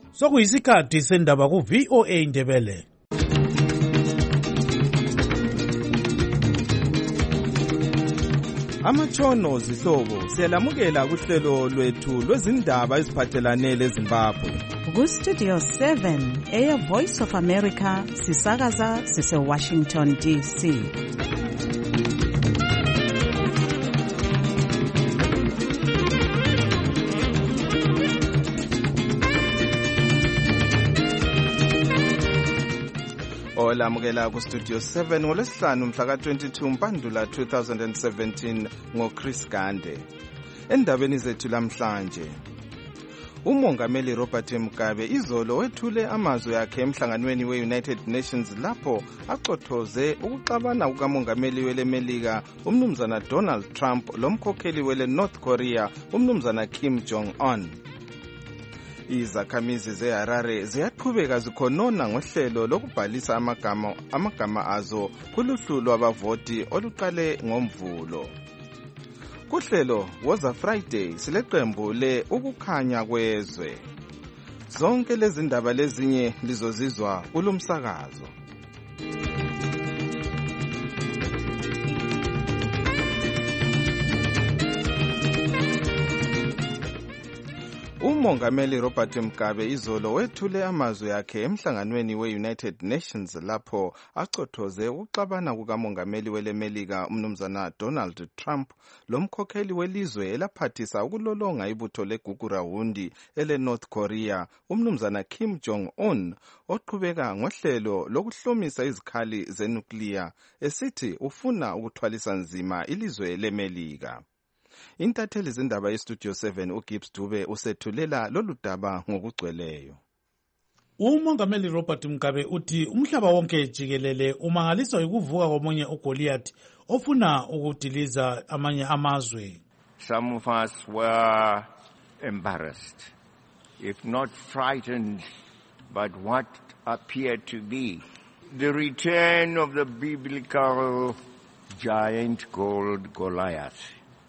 Sokuyisikhathi sendaba ku VOA Indebele. Amatshono zihlobo siyalamukela kuhlelo lwethu lwezindaba eziphathelane leZimbabwe. Ku Studio 7 eya Voice of America sisakaza sise Washington DC. Olamukela ku Studio 7 ngolesihlanu mhla ka-22 Mpandula 2017 ngoChris Gande. Endabeni zethu lamhlanje, uMongameli Robert Mugabe izolo wethule amazwi akhe emhlanganweni we-United Nations lapho aqothoze ukuxabana kukamongameli weleMelika umnumzana Donald Trump lomkhokheli wele North Korea umnumzana Kim Jong-un. Izakhamizi zeHarare ziyaqhubeka zikhonona ngohlelo lokubhalisa amagama azo kuluhlu lwabavoti oluqale ngoMvulo. Kuhlelo Woza Friday sileqembu le ukukhanya kwezwe. Zonke lezi ndaba lezinye lizozizwa kulomsakazo. uMongameli Robert Mugabe izolo wethule amazwi akhe emhlanganweni we-United Nations lapho aqothoze ukuxabana kukamongameli weleMelika umnumzana Donald Trump lomkhokheli welizwe elaphathisa ukulolonga ibutho leGugurahundi ele-North Korea umnumzana Kim Jong-un oqhubeka ngohlelo lokuhlomisa izikhali zenuclear esithi ufuna ukuthwalisa nzima ilizwe leMelika. Intatheli zindaba yeStudio 7 uGibbs Dube usethulela lolu daba ngokugcweleyo. uMongameli Robert Mugabe uthi umhlaba wonke jikelele umangaliswa ukuvuka komunye uGoliath ofuna ukudiliza amanye amazwe. Some of us were embarrassed, if not frightened, but what appeared to be the return of the biblical giant called Goliath.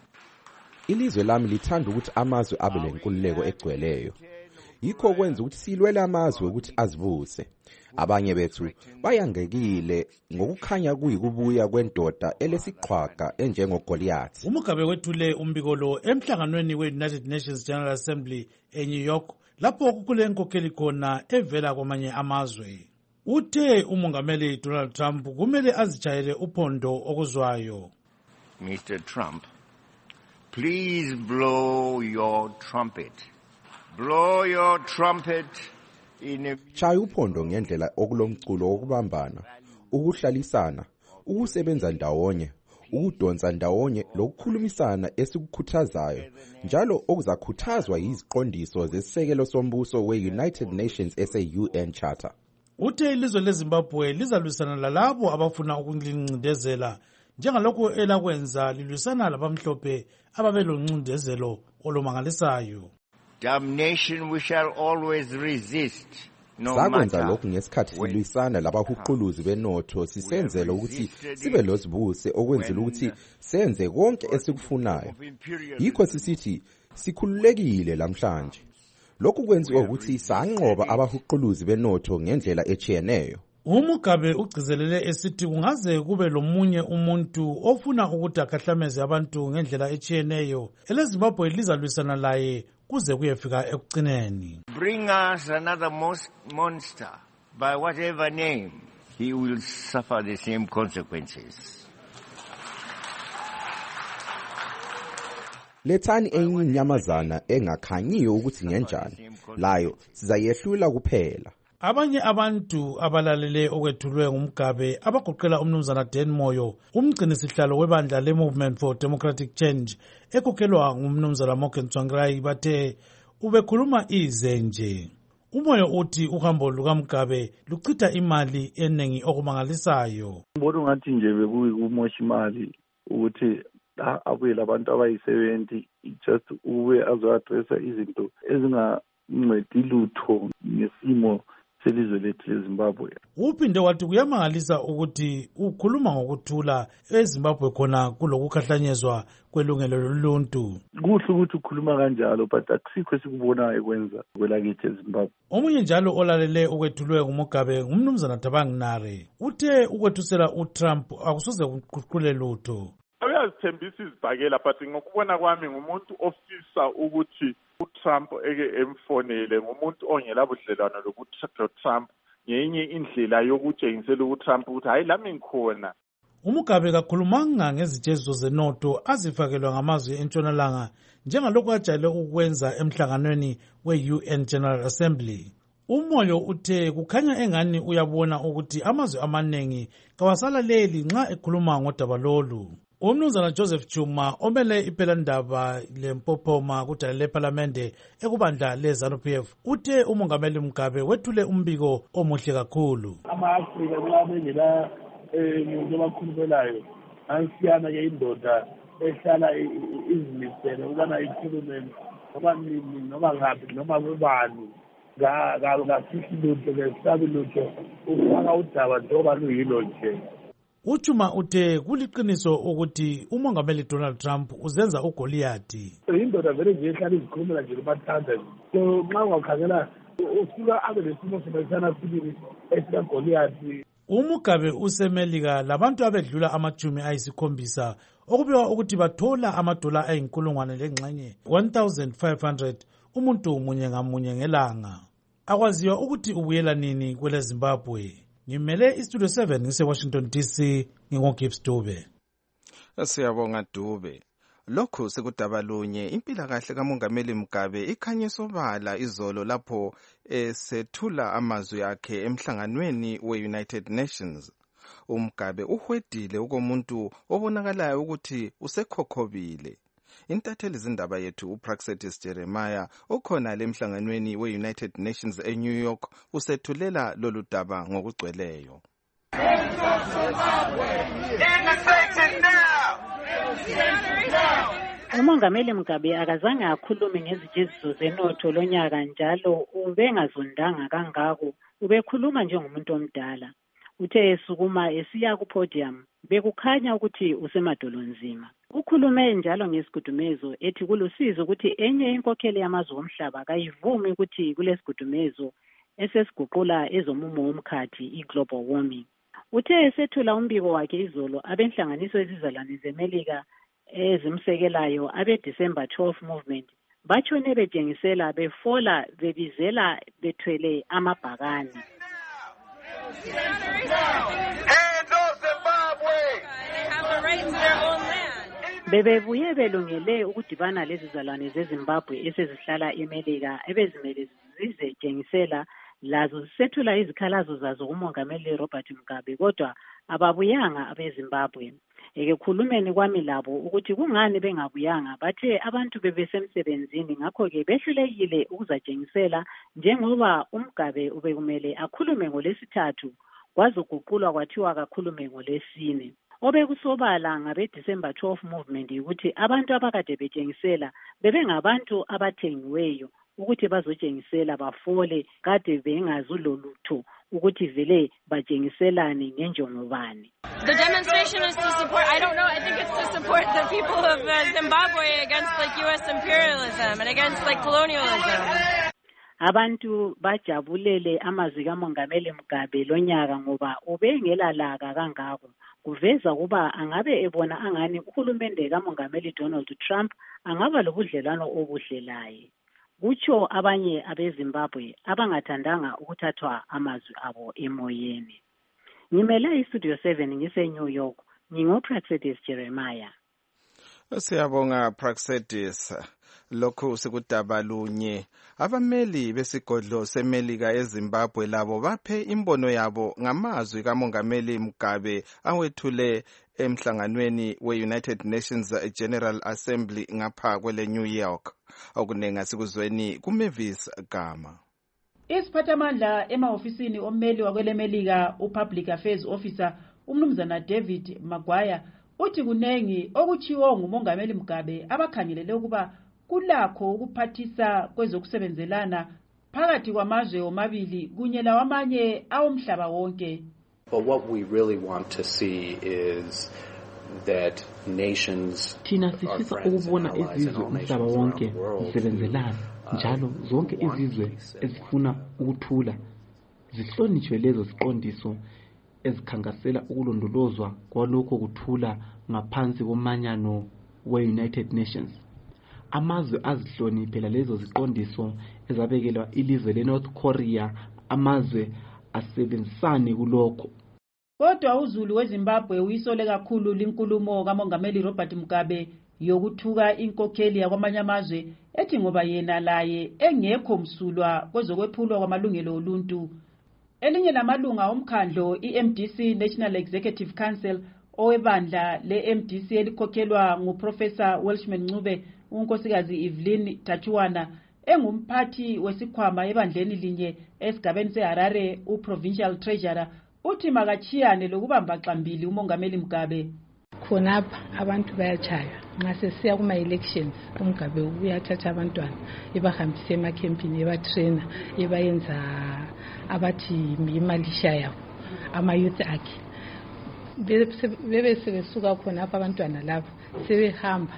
Ilizwe lami lithanda ukuthi amazwe abe lenkululeko egcweleyo. Yikho kwenza ukuthi silwele amazwe ukuthi azivuse. Abanye bethu bayangekile ngokukhanya kuyikubuya kwendoda elesiqhwaga enjengogoliath. uMugabe wethule umbiko lo emhlanganweni we-United Nations General Assembly eNew York lapho kukule nkokheli khona evela kwamanye amazwe. Uthe uMongameli Donald Trump kumele azijayele uphondo okuzwayo. Mr. Trump, please blow your trumpet. Blow your trumpet in a... Chaya uphondo ngendlela okulomculo wokubambana, ukuhlalisana, ukusebenza ndawonye, ukudonsa ndawonye lokukhulumisana esikukhuthazayo, njalo okuzakhuthazwa yiziqondiso zesisekelo sombuso we-United Nations ese-UN Charter. Uthe ilizwe leZimbabwe lizalwisana lalabo abafuna ukulincindezela njengalokho elakwenza lilwisana labamhlophe ababeloncindezelo olumangalisayo. Damnation we shall always resist. Sakwenza lokhu ngesikhathi silwisana labahuquluzi benotho sisenzela ukuthi sibe lozibuse okwenzela ukuthi senze konke esikufunayo. Yikho sisithi sikhululekile lamhlanje. Lokhu kwenziwa ukuthi sanqoba abahuquluzi benotho ngendlela echiyeneyo. uMugabe ugcizelele esithi kungaze kube lomunye umuntu ofuna ukuthi akhahlameze abantu ngendlela echiyeneyo eleZimbabwe lizalwisana laye kuze kuyefika ekugcineni. Bring us another monster by whatever name, he will suffer the same consequences. Lethani enye inyamazana engakhanyiyo ukuthi ngenjani, layo sizayehlula kuphela. Abanye abantu abalalele okwethulwe nguMugabe abagoqela umnumzana Dan Moyo, umgcini sihlalo webandla le-Movement for Democratic Change ekhokhelwa ngumnumzana Morgan Tsvangirai bathe ubekhuluma ize nje. Umoyo uthi uhambo lukaMugabe luchitha imali eningi okumangalisayo. Mbona ngathi nje bekuyikumosha imali ukuthi abuye labantu abayi-70 just ube azo-addressa izinto ezingancedi lutho ngesimo selizwe lethu leZimbabwe. Uphinde wathi kuyamangalisa ukuthi ukhuluma ngokuthula eZimbabwe khona kulokukhahlanyezwa kwelungelo loluntu. Kuhle ukuthi ukhuluma kanjalo, but akusikho esikubonayo kwenza kwelakithi eZimbabwe. Omunye njalo olalele ukwethulwe nguMugabe ngumnumzana Thabang Nare uthe ukwethusela uTrump akusoze kuguqule lutho. Uyazithembisa izibhakela, but ngokubona kwami ngumuntu ofisa ukuthi uTrump eke emfonele, ngumuntu ongela budlelwano lokuTrump ngenye indlela yokutshengisela uTrump ukuthi hayi lami ngikhona. uMugabe kakhulumanga ngezitsheziso zenotho azifakelwa ngamazwe entshonalanga njengalokhu ajayele ukwenza emhlanganweni we-UN General Assembly. Umoyo uthe kukhanya engani uyabona ukuthi amazwe amaningi kawasalaleli nxa ekhuluma ngodaba lolu. Umnumzana Joseph Chuma omele ipelandaba leMpophoma kudala leParlamente ekubandla leZANU-PF uthe umongameli Mugabe wethule umbiko omuhle kakhulu. Ama-Afrika kulabengela umuntu abakhulumelayo ansiyana ke indoda ehlala izimisele ukubana ikhulume noma nini noma ngaphi noma kubani ngafihli lutho ngesabi lutho ufaka udaba njengoba luyilo nje. Uchuma uthe kuliqiniso ukuthi umongameli Donald Trump uzenza uGoliathi. Indoda vele nje ehlala izikhulumela nje kubathanda. So nxa ungakhangela usuka abe lesimo semesana sibili esikaGoliathi. uMugabe usemelika labantu abedlula ama-70 okubekwa ukuthi bathola amadola ayinkulungwane lengxenye 1,500 umuntu munye ngamunye ngelanga. Akwaziwa ukuthi ubuyela nini kwele Zimbabwe. Ngimele iStudio 7 ngise-Washington DC ngingoGibbs Dube. Siyabonga Dube. Lokhu sekudabalunye impilakahle kamongameli Mugabe ikhanye sobala izolo lapho esethula amazwi akhe emhlanganweni we-United Nations. uMugabe uhwedile ukomuntu obonakalayo ukuthi usekhokhobile. Intatheli zindaba yethu uPraxetis Jeremiah okhona lemhlanganweni we-United Nations eNew York usethulela lolu daba ngokugcweleyo. Umongameli Mugabe akazange akhulume ngezitsheziso zenotho lonyaka njalo ubengazondanga kangako, ubekhuluma njengomuntu omdala. Uthe esukuma esiya ku-podium bekukhanya ukuthi usemadolonzima. Ukhulume njalo ngesigudumezo ethi kulusizo ukuthi enye inkokheli yamazwe omhlaba kayivumi ukuthi kulesigudumezo esesiguqula ezomumo womkhathi i-global warming. Uthe esethula umbiko wakhe izolo abenhlanganiso ezizalwane zeMelika ezimsekelayo abe-December 12 movement batshone betshengisela befola bebizela bethwele amabhakani. Bebebuye belungele ukudibana lezizalwane zeZimbabwe esezihlala eMelika ebezimele zizetshengisela lazo zisethula izikhalazo zazo kumongameli Robert Mugabe kodwa ababuyanga abeZimbabwe. Ekhulumeni kwami labo ukuthi kungani bengabuyanga bathe abantu bebesemsebenzini ngakho-ke behlulekile ukuzatshengisela njengoba uMugabe ubekumele akhulume ngoLwesithathu kwazoguqulwa kwathiwa kakhulume ngoLwesine. Obekusobala ngabe-December 12 movement ukuthi abantu abakade betshengisela bebengabantu abathengiweyo ukuthi bazotshengisela bafole kade bengazulolutho ukuthi vele batshengiselane ngenjongobani. The demonstration is to support, I don't know, I think it's to support the people of Zimbabwe against like US imperialism and against like colonialism. Abantu bajabulele amazwi kamongameli Mugabe lonyaka ngoba ubengelalaka kangako. Kuveza kuba angabe ebona angani uhulumende kamongameli Donald Trump angaba lobudlelwano obuhlelaye. Kutsho abanye abeZimbabwe abangathandanga ukuthathwa amazwi abo emoyeni. Ngimele iStudio 7 ngise-New York, ngingoPraxetis Jeremiah. Siyabonga Praxetis. Lokhu sekudabalunye abameli besigodlo seMelika eZimbabwe labo baphe imbono yabo ngamazwi kamongameli Mugabe awethule emhlanganweni we-United Nations General Assembly ngapha kwele New York. Okunenga sikuzweni kuMavis Gama. Isiphathamandla emahofisini ommeli wakwelemelika uPublic Affairs Officer umnumzana David Maguire uthi kunengi okutshiwo ngumongameli Mugabe abakhangelele ukuba kulakho ukuphathisa kwezokusebenzelana phakathi kwamazwe omabili kunye lawamanye awomhlaba wonke. But what we really want to see is that nations thina sifisa ukubona izizwe umhlaba wonke zisebenzelana njalo zonke izizwe ezifuna ukuthula zihlonitshwe lezo ziqondiso ezikhankasela ukulondolozwa kwalokho kuthula ngaphansi komanyano we-United Nations. Amazwe azihloniphela lezo ziqondiso ezabekelwa ilizwe leNorth Korea, amazwe asebenzisane kulokho. Kodwa uZulu weZimbabwe uyisole kakhulu linkulumo kaMongameli Robert Mugabe yokuthuka inkokheli yakwamanye amazwe ethi ngoba yena laye engekho msulwa kwezokwephulwa kwamalungelo oluntu. Elinye lamalunga omkhandlo iMDC National Executive Council owebandla leMDC elikhokhelwa nguProfessor Welshman Ncube, unkosikazi Evelyn Tachuwana engumphathi wesikhwama ebandleni linye esigabeni seHarare uProvincial Treasurer uthi makachiyane lokubamba xambili uMongameli Mugabe. Khonapha abantu bayachaya nxa sesiya kuma elections uMugabe uyathatha abantwana ebahambise emakhempini ebatrainer ebayenza abathi imalisha yabo ama-youth akhe bebe sebesuka khonapha abantwana labo sebehamba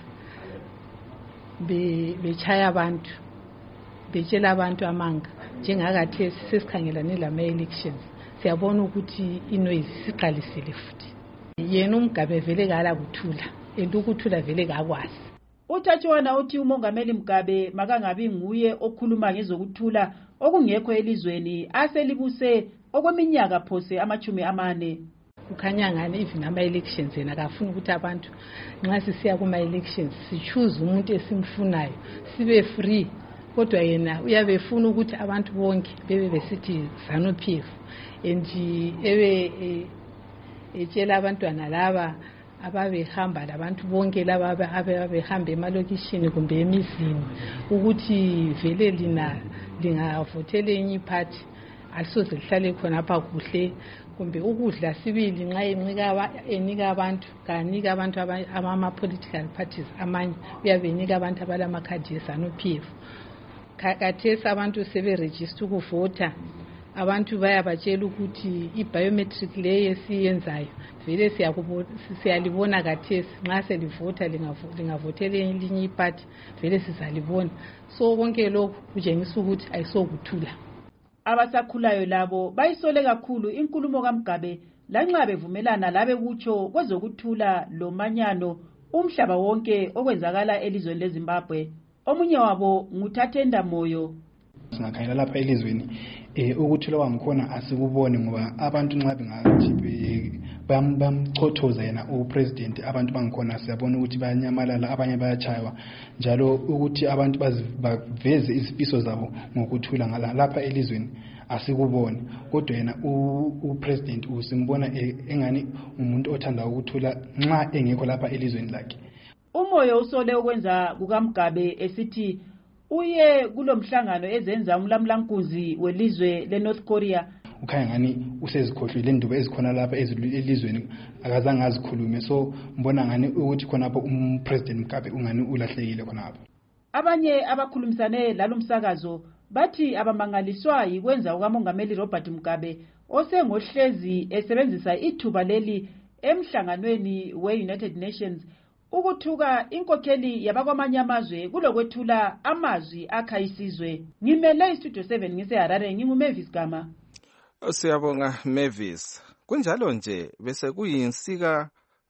bechaya abantu betshela abantu amanga njengakathesi sesikhangelane lama-elections siyabona ukuthi inoise siqalisile futhi yena uMugabe vele kala kuthula ukuthula vele kakwazi. uTachuwana uthi uMongameli Mugabe makangabi nguye okhuluma ngezokuthula okungekho elizweni aselibuse okweminyaka phose ama-40. Kukhanya ngani even ama-elections yena akafuna ukuthi abantu nxa sisiya kuma-elections sichoose umuntu esimfunayo sibe free, kodwa yena uyabefuna ukuthi abantu bonke bebe besithi ZANU-PF and etshela abantwana laba ababehamba labantu bonke laba ababehamba emalokishini kumbe emizini ukuthi vele lingavotela enye iphathi alisoze lihlale khonapha kuhle, kumbe ukudla sibili nxa enika abantu kanika abantu ama-political parties amanye uyabenika abantu abalamakhadi eZANU-PF. Khathesi abantu seberejista ukuvota, abantu bayabatshela ukuthi i-biometric le esiyenzayo vele siyalibona khathesi nxa selivota lingavotela elinye iphathi vele sizalibona. So konke lokhu kutshengisa ukuthi ayisokuthula. Abasakhulayo labo bayisole kakhulu inkulumo kaMugabe lanxa bevumelana labe kutsho kwezokuthula lomanyano umhlaba wonke okwenzakala elizweni leZimbabwe. Omunye wabo nguThathenda Moyo. Singakhangela lapha elizweni ukuthula kwamkhona asikuboni ngoba abantu nxa bengathi bamchothoza yena upresident abantu bangikhona siyabona ukuthi bayanyamalala, abanye bayachaywa njalo ukuthi abantu baveze izifiso zabo ngokuthula lapha elizweni asikuboni. Kodwa yena upresident usimbona engani umuntu othanda ukuthula nxa engekho lapha elizweni lakhe. Umoyo usole ukwenza kukaMugabe esithi uye kulomhlangano ezenza umlamlankunzi welizwe leNorth Korea. Ukhanya ngani usezikhohlwe lendubo ezikhona lapha elizweni akazange azikhulume, so mbona ngani ukuthi khonapho umpresident Mugabe ungani ulahlekile khonapho. Abanye abakhulumisane lalomsakazo bathi abamangaliswa yikwenza ukaMongameli Robert Mugabe osengohlezi esebenzisa ithuba leli emhlanganweni we-United Nations ukuthuka inkokheli yabakwamanye amazwe kulokwethula amazwi akha isizwe. Ngimele iStudio 7 ngiseHarare, nginguMavis Gama. Siyabonga Mavis. Kunjalo nje bese kuyinsika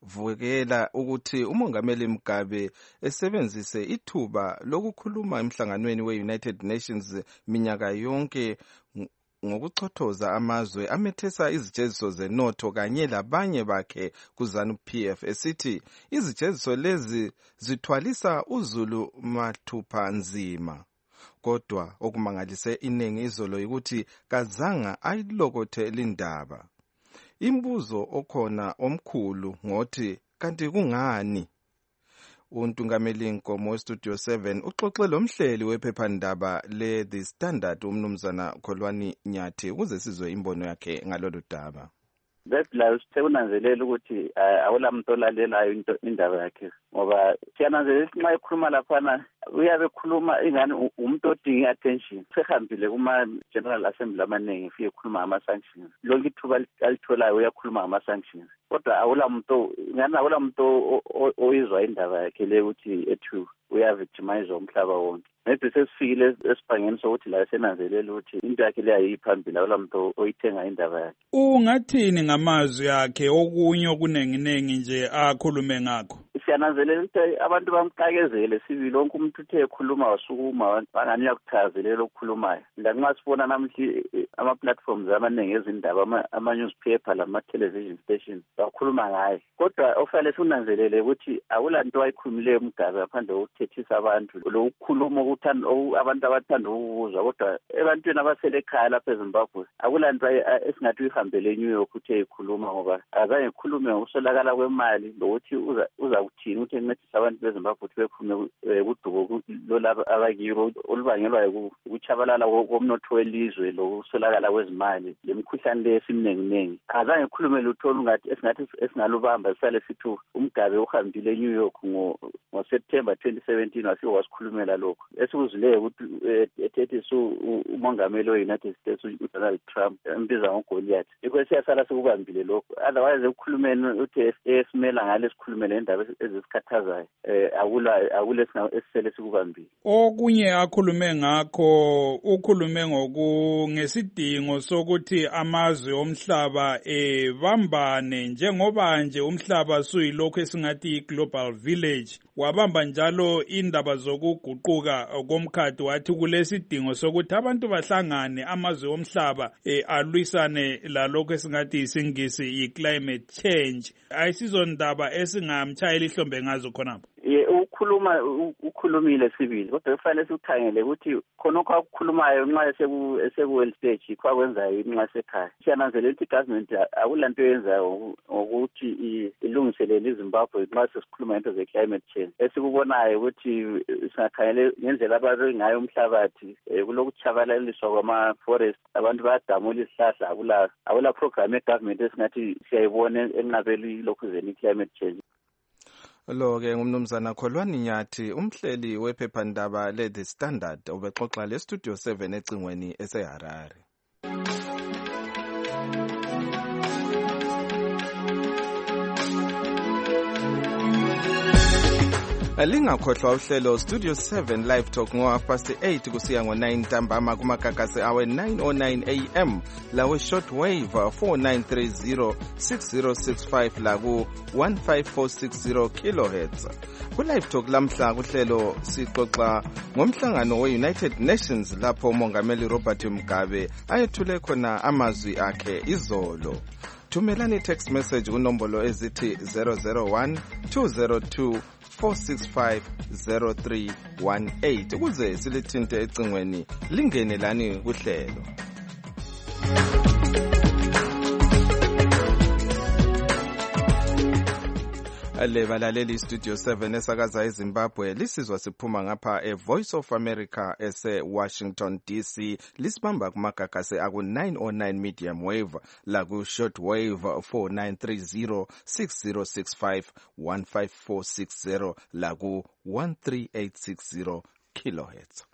vukela ukuthi uMongameli Mugabe esebenzise ithuba lokukhuluma emhlanganweni we-United Nations minyaka yonke ngokuchothoza amazwe amethesa izijeziso zenotho kanye labanye bakhe kuZANU-PF esithi izijeziso lezi zithwalisa uZulu mathupha nzima. Kodwa okumangalise iningi izolo ukuthi kazanga ayilokothe lindaba. Imbuzo okhona omkhulu ngothi kanti kungani? Untungameli Nkomo weStudio 7 uxoxe lomhleli wephephandaba le-The Standard umnumzana Kholwani Nyathi ukuze sizwe imbono yakhe ngalolu daba. Bebla usekunanzelela ukuthi awula muntu olalelayo indaba yakhe ngoba siyananzelela ukuthi nxa ekhuluma laphana uyabe ekhuluma ingani umuntu odinga attention. Sehambile kuma-General Assembly amaningi efike ekhuluma ngama-sanctions. Lonke ithuba alitholayo uyakhuluma ngama-sanctions. Kodwa awula muntu oyizwa indaba yakhe le ukuthi ethu uyavictimize umhlaba wonke. Maybe sesifikile esibhangeni sokuthi la senanzelela ukuthi into yakhe le ayiphambili awula muntu oyithenga indaba yakhe. Ungathini ngamazwi akhe okunye okunenginengi nje akhulume ngakho? Siyananzelela ukuthi abantu bamqakezele sibili wonke umuntu uthe ekhuluma wasukuma bangani uyakuchazelela okukhulumayo. Lanxa sibona namhla ama-platforms amaningi ezindaba ama-newspaper lama-television stations bakhuluma ngaye. Kodwa ofanele sikunanzelele ukuthi akulanto ayikhulumileyo uMgabe ngaphandle kokuthethisa abantu lokukhuluma abantu abathanda ukuzwa. Kodwa ebantwini abasele ekhaya lapha eZimbabwe akulanto esingathi uyihambele eNew York uthe ekhuluma ngoba azange ekhulume ngokuswelakala kwemali lokuthi uza kuthini ukuthi encedise abantu beZimbabwe ukuthi bephume kudubo lolaba abakiro olubangelwa ukuchabalala komnotho welizwe lokuswelakala kwezimali lemikhuhlane le esimnenginengi. Azange ekhulume lutho esingathi esingalubamba sisale sithi uMgabe uhambile eNew York ngoSeptember 2017 wafike wasikhulumela lokho. Esikuzwileyo ukuthi ethethi umongameli we-United States uDonald Trump embiza ngoGoliath. Yikho siyasala sikubambile lokho. Otherwise ekukhulumeni uthi esimela ngale sikhulumele indaba ezisikhathazayo akule esisele sikubambile. Okunye akhulume ngakho ukhulume ngesidingo sokuthi amazwe omhlaba bambane njengoba nje umhlaba suyilokho esingathi global village. Wabamba njalo indaba zokuguquka komkhathi wathi kulesidingo sokuthi abantu bahlangane amazwe omhlaba alwisane lalokho esingathi isingisi i-climate change. Ayisizondaba esingamtshayela ihlombe ngazo khonapho. Ukhulumile sibili kodwa kufanele sikukhangele ukuthi khonokho akukhulumayo nxa eseku-world stage kwakwenzayo nxa sekhaya. Siyananzelela ukuthi i-government akulanto yenzayo ngokuthi ilungiselele iZimbabwe nxa sesikhuluma ngento ze-climate change. Esikubonayo ukuthi singakhangele ngendlela abantu ngayo umhlabathi kulokuchabalaliswa kwama-forest abantu bayadamula izihlahla akula program ye-government esingathi siyayibona enqabeli lokhuzeni i-climate change. Lo-ke ngumnumzana Kholwani Nyathi umhleli wephephandaba le-The Standard ubexoxa le-Studio 7 ecingweni eseHarare. Lingakhohlwa uhlelo Studio 7 Live Talk ngo8 kusiya ngo9 ntambama kumagagasi awe 909 AM lawe shortwave 4930 6065 la ku 15460 kHz. Ku Live Talk lamhla kuhlelo sixoxa ngomhlangano we-United Nations lapho umongameli Robert Mugabe ayethule khona amazwi akhe izolo. Thumelani text message kunombolo ezithi 001 202 4650318 ukuze silithinte ecingweni lingene lani kuhlelo. Balaleli Studio 7 esakaza eZimbabwe lisizwa siphuma ngapha Voice of America ese-Washington DC lisibamba kumagagasi aku-909 medium wave la ku-shortwave 4930 6065 15460 la ku-13860 kHz.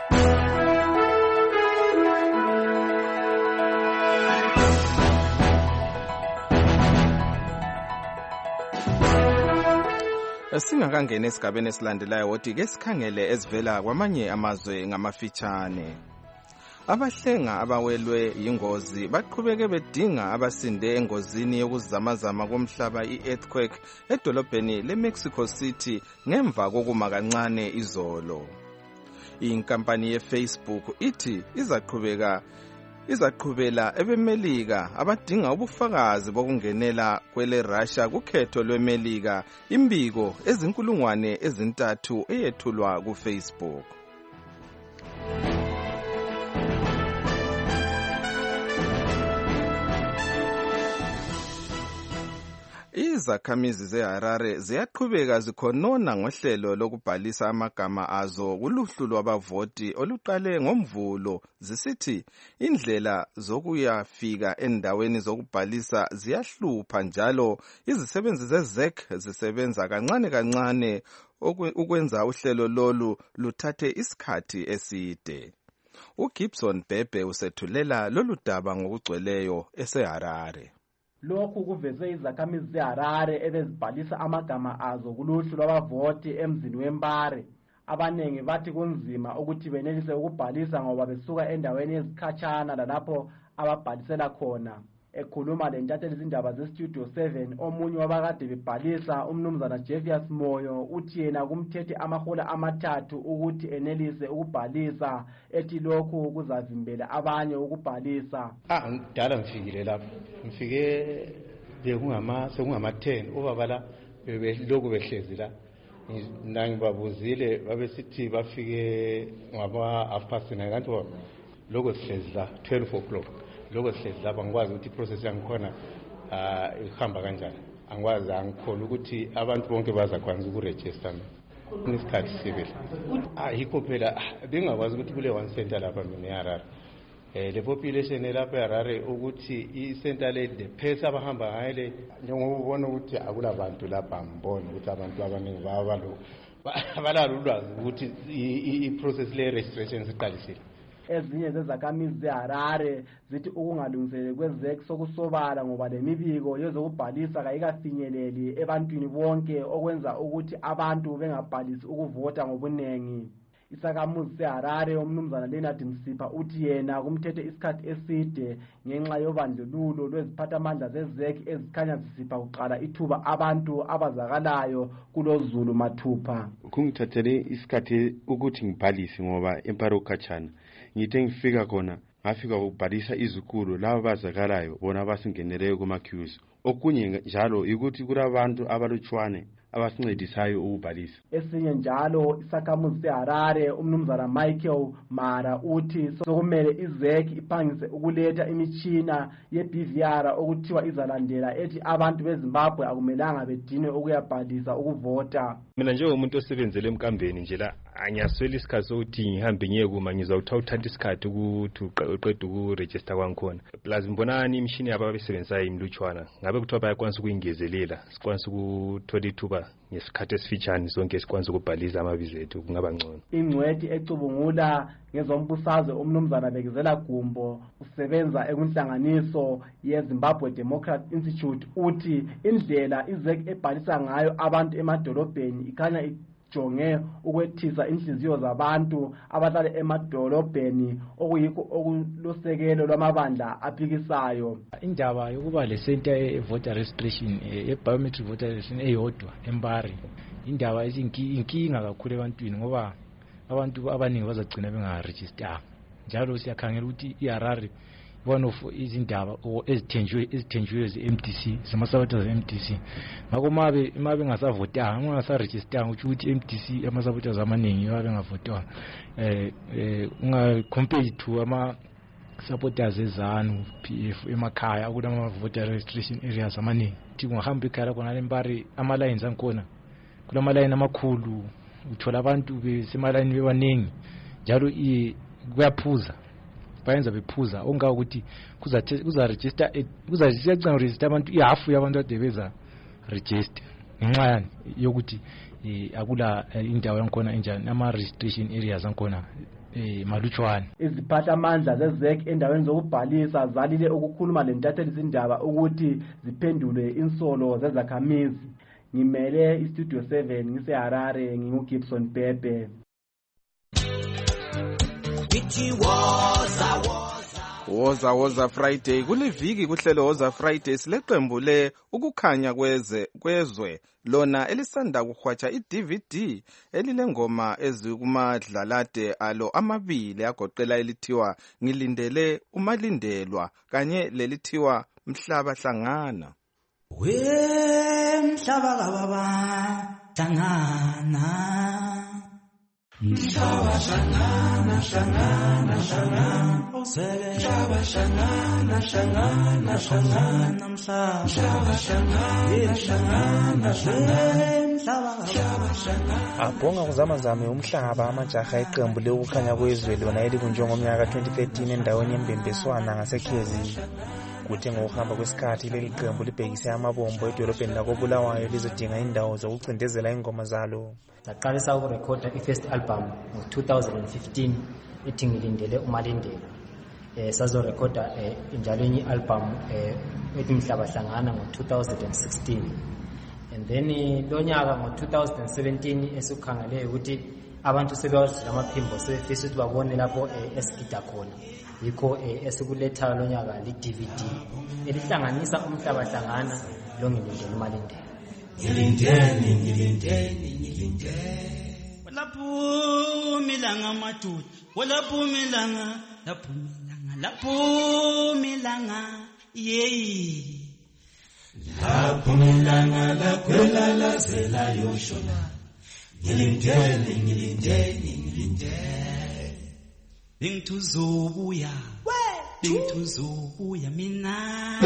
Singakangena esigabeni esilandelayo woti ke sikhangele ezivela kwamanye amazwe ngamafitshane. Abahlenga abawelwe yingozi baqhubeke bedinga abasinde engozini yokuzamazama komhlaba i-earthquake edolobheni leMexico City ngemva kokuma kancane izolo. Inkampani yeFacebook ithi izaqhubela ebemelika abadinga ubufakazi bokungenela kwele Russia kukhetho lwemelika imbiko ezinkulungwane ezintathu eyethulwa kuFacebook. izakhamizi zeHarare ziyaqhubeka zikhonona ngohlelo lokubhalisa amagama azo kuluhlu lwabavoti oluqale ngoMvulo zisithi indlela zokuyafika endaweni zokubhalisa ziyahlupha njalo izisebenzi zeZEC zisebenza kancane kancane ukwenza uhlelo lolu luthathe isikhathi eside. uGibson Bhebhe usethulela lolu daba ngokugcweleyo eseHarare. Lokhu kuveze izakhamizi zeHarare ebezibhalisa amagama azo kuluhlu lwabavoti emzini weMbare. Abanengi bathi kunzima ukuthi benelise ukubhalisa ngoba besuka endaweni ezikhatshana lalapho ababhalisela khona. Ekhuluma lentatheli izindaba zeStudio 7 omunye wabakade bebhalisa umnumzana Jeffius Moyo uthi yena kumthethe amahola amathathu ukuthi enelise ukubhalisa ethi lokhu kuzavimbela abanye ukubhalisa. Ngidala ngifikile lapha. Ngifike sekungama 10 obabala belokhu behlezi la. Ngibabuzile babesithi bafike ngaba 9:30 kanti lokho sihlezi la 12 o'clock. Lokho sihlezi lapha ngikwazi ukuthi iprocess yangikhona ihamba kanjani. Angikwazi angikholwa ukuthi abantu bonke bazakwanisa ukuregister ngesikhathi sibili. Yikho phela bengakwazi ukuthi kule one center lapha mina eHarare. Le population lapha eHarare ukuthi i-center le the pace abahamba ngayo le njengobona ukuthi akulabantu lapha ngibona ukuthi abantu abaningi balalo ulwazi ukuthi i-process le registration siqalisile. Ezinye zezakhamizi zeHarare zithi ukungalungiseleli kweZEC sokusobala ngoba lemibiko yezokubhalisa kayikafinyeleli ebantwini bonke okwenza ukuthi abantu bengabhalisi ukuvota ngobunengi. Isakhamuzi seHarare umnumzana Leonard Msipha uthi yena kumthethe isikhathi eside ngenxa yobandlululo lweziphathamandla zeZEC ezikhanya zisipha kuqala ithuba abantu abazakalayo kuloZulu mathupha. Kungithathele isikhathi ukuthi ngibhalise ngoba emparo khatshana. Ngithe ngifika khona ngafika ukubhalisa izikulu laba bazakalayo bona basingeneleyo kuma-queues. Okunye njalo ukuthi kulabantu abalutshwane abasincedisayo ukubhalisa. Esinye njalo isakhamuzi seHarare umnumzana Michael Mara uthi sokumele iZEC iphangise ukuletha imitshina yeBVR okuthiwa izalandela ethi abantu beZimbabwe akumelanga bedine ukuyabhalisa ukuvota. Mina njengomuntu osebenzele emkambeni nje la angiyaswela isikhathi sokuthi ngihambe ngiyekuma ngizawuthatha isikhathi ukuthi uqede ukuregister kwangikhona. Plus mbonani imishini ababesebenzayo imlutshwana ngabe kuthiwa bayakwanisa ukuyingezelela sikwanisa ukuthola ithuba ngesikhathi esifitshane sonke sikwanisa ukubhaliza amabizo ethu kungaba ngcono. Ingcweti ecubungula ngezombusazwe umnumzana Bekezela Gumbo usebenza ekunhlanganiso yeZimbabwe Democratic Institute uthi indlela iZEC ebhalisa ngayo abantu emadolobheni ikhanya jonge ukwethisa inhliziyo zabantu abahlala emadolobheni okuyikho okulusekelo lwamabandla aphikisayo. Indaba yokuba le center e-voter registration e-biometric voter registration eyodwa eMbari indaba inkinga kakhulu ebantwini ngoba abantu abaningi bazagcina bengaregister. Njalo siyakhangela ukuthi iHarare one of izindaba ezithenjiwe ze-MDC zamasabatha ze-MDC ngakho mabe ngasavotanga ungasaregister ukuthi MDC amasabatha amaningi babe ngavotwa ungacompare to ama-supporters ezanu PF emakhaya kulama voter registration areas amaningi ukuthi kungahamba ikhaya khona eMbari ama-lines angikhona kulama-line amakhulu uthola abantu besema-line bebaningi njalo kuyaphuza bayenza bephuza onga ukuthi kuzaregister kuzaregister abantu ihalf yabantu ade beza register ngenxa yokuthi akula indawo yakhona enjani ama registration areas ankhona malutshwane. Iziphathamandla zeZEC endaweni zokubhalisa zalile ukukhuluma lentatheli izindaba ukuthi ziphendule insolo zezakhamizi. Ngimele iStudio 7 ngiseHarare nginguGibson Bhebhe. Woza Friday kuliviki kuhlelo Woza Friday sileqembu le ukukhanya kwezwe lona elisanda kuhwatsha iDVD elilengoma ezikumadlalade alo amabili agoqela elithiwa ngilindele umalindelwa kanye lelithiwa mhlaba hlangana. We mhlaba kababa hlangana Mhlaba hlangana hlangana hlangana useke mhlaba hlangana hlangana hlangana mhlaba hlangana hlangana hlangana abhonga kuzamazame umhlaba amajaha iqembu lokukhanya kwezwe lona elibunjwe ngomnyaka 2013 endaweni yembembeswana ngasekhezi. Kuthe ngokuhamba kwesikhathi leli qembu libhekise amabombo edolobheni lakoBulawayo lizodinga indawo zokucindezela ingoma zalo. Saqalisa ukurekhoda i-first album ngo-2015 ethi ngilindele umalindela. Sazorekhoda njalo enye album ethi Mhlaba Hlangana ngo-2016. And then lo nyaka ngo-2017 esikukhangele ukuthi abantu sebewazile amaphimbo sebefisa ukuthi babone lapho esigida khona. Yikho esikuletha lo nyaka li-DVD elihlanganisa Umhlaba Hlangana lo ngilindele umalindela. Ngilindele lapho milanga madoda lapho milanga yeyi lapho milanga lakwela lazela yoshola ngilindele Bengituzobuya mina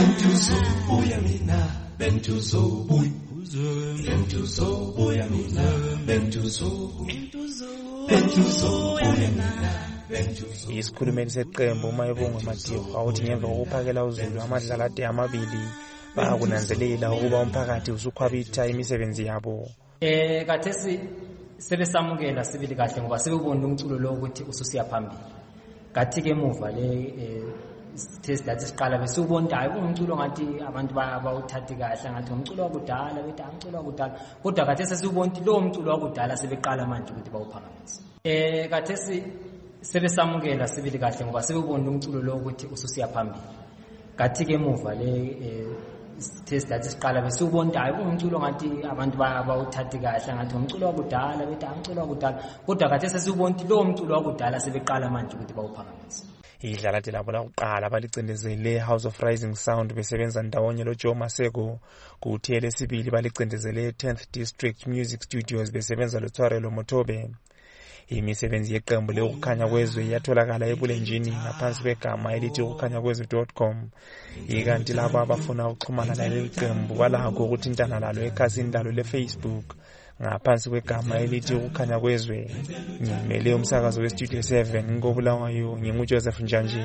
Isikhulumeli seqembu uMayebonga Matiwa awuthi ngemva kokuphakela uZulu amadlalade amabili bayakunanzelela ukuba umphakathi usukhwabitha imisebenzi yabo. Kathesi sebesamukela sibili kahle ngoba sebebona umculo lo ukuthi ususiya phambili. Kathi ke emuva le test lathi siqala bese ubona hayi umculo ngathi abantu bawuthatha kahle ngathi umculo wakudala bethi umculo wakudala kodwa kathesi sesibona lo umculo wakudala sebeqala manje ukuthi bawuphakamise. Kathesi sebesamukela sibili kahle ngoba sebebona umculo lo ukuthi ususiya phambili. Kathi ke emuva le test lathi siqala bese ubona hayi umculo ngathi abantu bawuthatha kahle ngathi umculo wakudala bethi umculo wakudala kodwa kathesi sesibona lo umculo wakudala sebeqala manje ukuthi bawuphakamise. Idlalade labo lakuqala balicindezele House of Rising Sound besebenza ndawonye lo Joe Maseko. Kuthi lesibili balicindezele 10th District Music Studios besebenza lo Tshwarelo Motobe. Imisebenzi yeqembu lokukhanya kwezwe yatholakala ebulenjini ngaphansi kwegama elithi ukukhanyakwezwe.com. Ikanti labo abafuna ukuxhumana naleli qembu balakho ukuthintana lalo ekhasini lalo leFacebook ngaphansi kwegama elithi ukukhanya kwezwe. Ngimele umsakazo weStudio 7 ngoBulawayo nginguJoseph Njanji.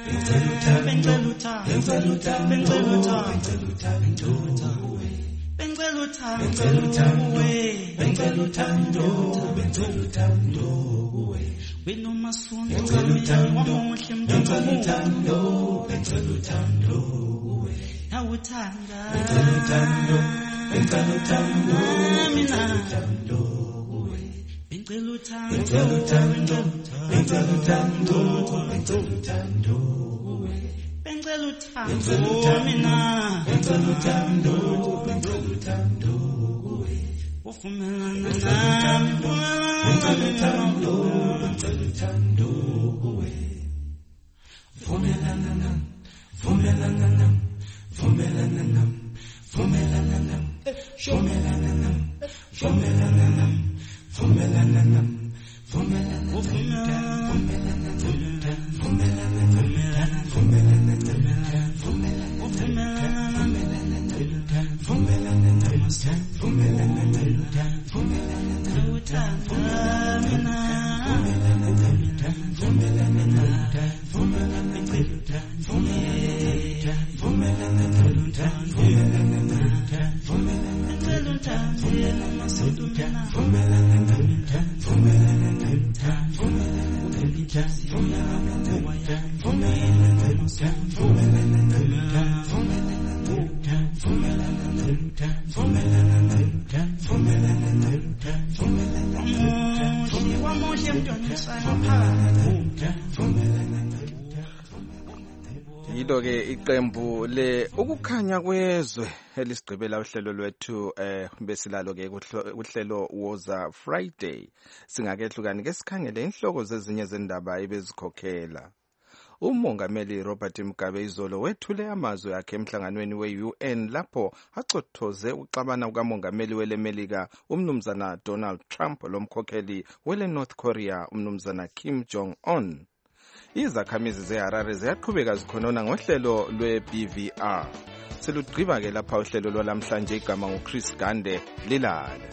Yilo-ke iqembu le ukukhanya kwezwe elisigqibela uhlelo lwethu besilalo-ke uhlelo Woza Friday. Singakehlukani ke sikhangele inhloko zezinye zendaba ebezikhokhela. umongameli Robert Mugabe izolo wethule amazwi akhe emhlanganweni we-UN lapho acothoze ukuxabana kukamongameli welemelika umnumzana Donald Trump lomkhokheli wele North Korea umnumzana Kim Jong-un. Izakhamizi zeHarare ziyaqhubeka zikhonona ngohlelo lwe-BVR. Selugqiba-ke lapha uhlelo lwalamhlanje igama nguChris Gande lilale.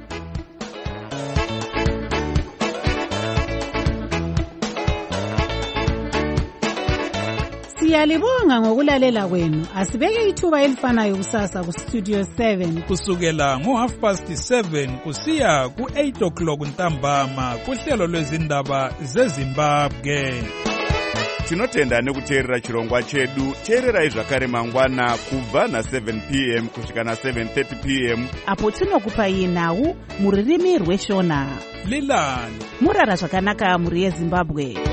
Siyalibonga ngokulalela kwenu. Asibeke ithuba elifanayo kusasa ku Studio 7 kusukela ngo7:30 kusiya ku8 ntambama kuhlelo lwezindaba zeZimbabwe. Tinotenda nekuteerera chirongwa chedu. Teererai zvakare mangwana kubva na7 p.m. kusvika na7:30 p.m. apo tinokupai nhau muririmi rweshona. Lilani murara zvakanaka muri yeZimbabwe.